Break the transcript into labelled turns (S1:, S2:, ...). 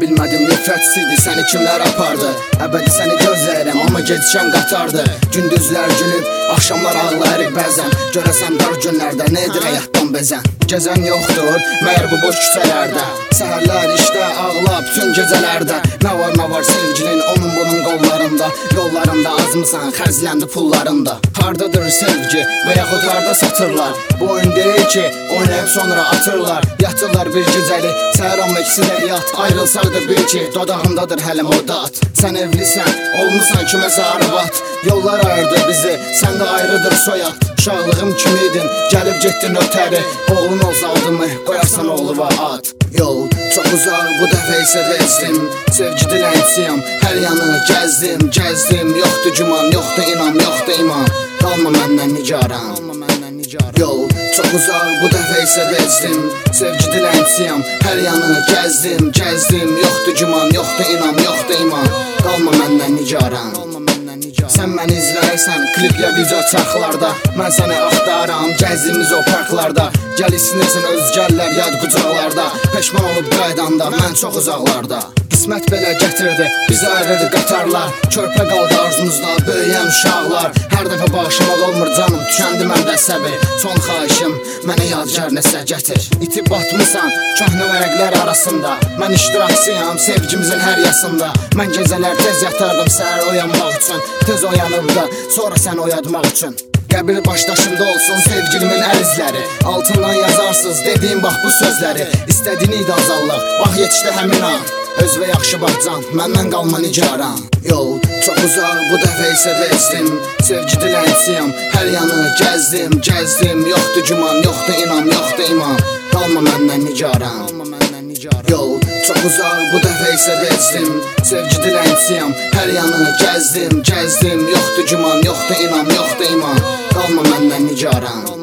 S1: bilmədim nifrətsizdir, səni kimlər apardı? Əbədi səni gözləyirəm, amma gedişəm qatardı. Gündüzlər gülüb, axşamlar ağlayırıq bəzən. Görəsən dar günlərdə, nə edir həyatdan bezən? Gəzən yoxdur, məyər bu boş küçələrdə. Səhərlər işdə, ağla bütün gecələrdə. Nə var sevgilin, onun bunun qollarında. Yollarında azmısan, xərcləndi pullarında. Hardadır sevgi və yaxud harda satırlar? Bu oyun deyil ki, oynayıb sonra atırlar. Yatırlar bir gecəli, səhər amma ikisi də yat. Ayrılsaydı bil ki, dodağındadır hələ modat. Sən evlisən, olmusan kiməsə arvat. Yollar ayırdı bizi, səndə ayrıdır soyad. Uşaqlığım kimiydin, gəlib getdin ötəri. Oğlun olsa adımı, qoyarsan oğluva ad. Yol çox uzaq, bu dəfə isə bezdim. Sevgi dilənçiyəm, hər yanını gəzdim. Yoxdur güman, yoxdur inam, yoxdur iman. Qalma məndən nigaran. Yol çox uzaq, bu dəfə isə bezdim. Sevgi dilənçiyəm, hər yanını gəzdim. Yoxdur güman, yoxdur inam, yoxdur iman. Qalma məndən nigaran. Sən məni izləyirsən, kliplə video çarxlarda. Mən səni axtaram, gəzdiyimiz o parklarda. Gəl isinirsin özgəllər yad qucaqlarda. Peşman olub qaydanda, mən çox uzaqlarda. Qismət belə gətirdi, bizi ayırırdı qatarlar. Körpə qaldı arzumuzda, böyüyən uşaqlar. Hər dəfə bağışlamaq olmur canım, tükəndi məndə səbir. Son xahişim, mənə yadigar nəsə gətir. İtib batmısan, köhnə vərəqlər arasında. Mən iştirakçıyam, sevgimizin hər yasında. Mən gecələr tez yatardım, səhər oyanmaq üçün. Tez oyanıb da, sonra sən oyatmaq üçün. Qəbir başdaşımda olsun sevgilimin əl izləri. Altından yazarsız, dediyim bax bu sözləri. İstədiyini idi azallıq, bax yetişdi həmin an. Özvə yaxşı bax can, məndən qalma nigaran. Yol çox uzaq, bu dəfə isə bezdim. Sevgi dilənçiyəm, hər yanını gəzdim. Yoxdur güman, yoxdur inam, yoxdur iman. Qalma məndən nigaran. Yol çox uzaq, bu dəfə isə bezdim. Sevgi dilənçiyəm, hər yanını gəzdim. Yoxdur güman, yoxdur inam, yoxdur iman. Qalma məndən nigaran.